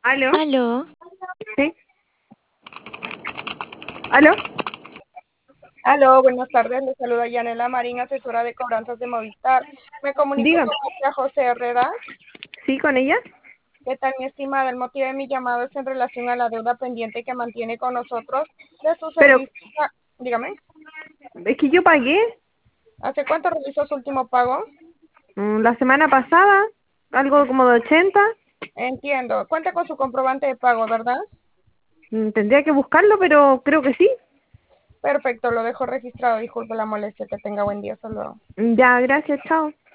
¿Aló? Aló, ¿Sí? ¿Aló? Aló, buenas tardes. Le saluda Yanela Marín, asesora de cobranzas de Movistar. Me comunico Dígame. con María José Herrera. ¿Sí, con ella? ¿Qué tal, mi estimada? El motivo de mi llamado es en relación a la deuda pendiente que mantiene con nosotros de su Pero servicio. Dígame, es que yo pagué ¿hace cuánto realizó su último pago? la semana pasada, algo como de 80. Entiendo. Cuenta con su comprobante de pago, ¿verdad? Tendría que buscarlo, pero creo que sí. Perfecto, lo dejo registrado. Disculpe la molestia. Que tenga buen día. Hasta luego. Ya, gracias, chao.